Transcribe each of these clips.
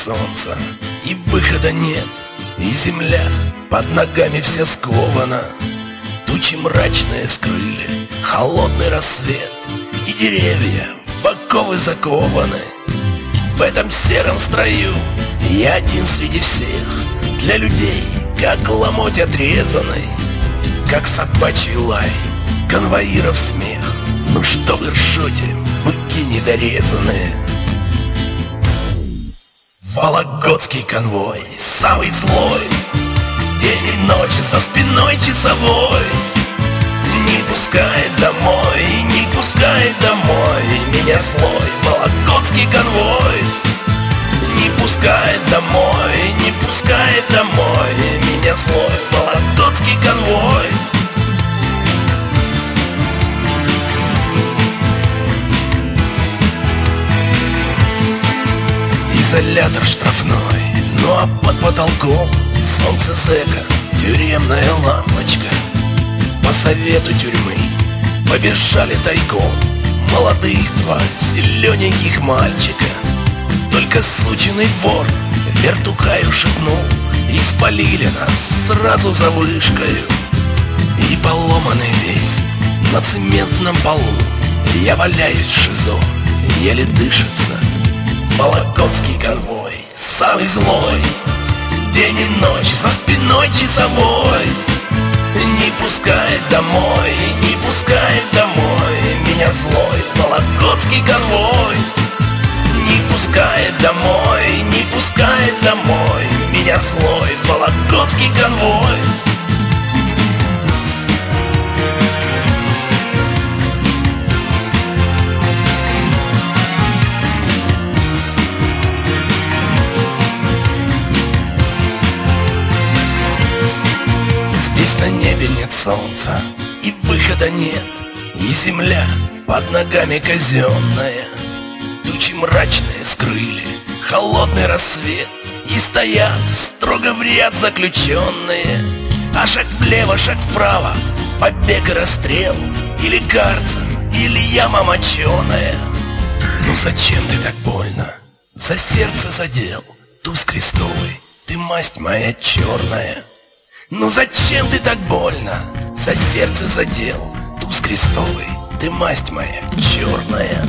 солнца, и выхода нет, и земля под ногами вся скована. Тучи мрачные скрыли холодный рассвет, и деревья в оковы закованы. В этом сером строю я один среди всех, для людей, как ломоть отрезанный, как собачий лай, конвоиров смех. Ну что вы ржете, быки недорезанные? Вологодский конвой, самый злой, день и ночь за спиной часовой. Не пускает домой, не пускает домой меня злой Вологодский конвой. Не пускает домой, не пускает домой меня злой Вологодский конвой. Изолятор штрафной, ну а под потолком солнце зэка, тюремная лампочка. По совету тюрьмы побежали тайком молодых два зелененьких мальчика. Только сученный вор вертухаю шепнул, и спалили нас сразу за вышкою. И поломанный весь на цементном полу я валяюсь в ШИЗО, еле дышится. Вологодский конвой, самый злой, день и ночь за спиной часовой. Не пускает домой, не пускает домой меня злой Вологодский конвой. Не пускает домой, не пускает домой меня злой Вологодский конвой. Здесь на небе нет солнца, и выхода нет, и земля под ногами казенная. Тучи мрачные скрыли холодный рассвет, и стоят строго в ряд заключенные. А шаг влево, шаг вправо, побег и расстрел, или карцер, или яма моченая. Ну зачем ты так больно за сердце задел, туз крестовый, ты масть моя черная? Ну зачем ты так больно за сердце задел, туз крестовый, ты масть моя черная?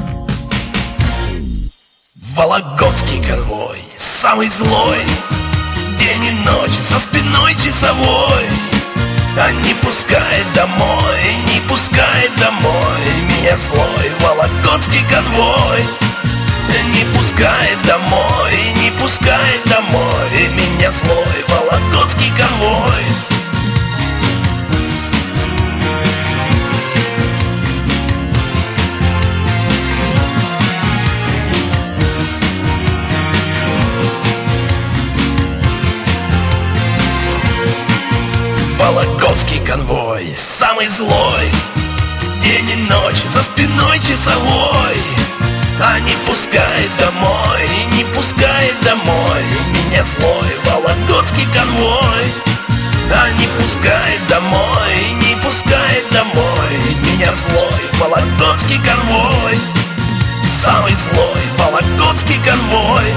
Вологодский конвой, самый злой, день и ночь за спиной часовой. А не пускает домой, не пускает домой меня злой Вологодский конвой. Не пускает домой, не пускает домой меня злой Вологодский конвой. Вологодский конвой, самый злой, день и ночь за спиной часовой. А не пускает домой, не пускает домой меня злой Вологодский конвой. А не пускает домой, не пускает домой меня злой Вологодский конвой. Самый злой Вологодский конвой.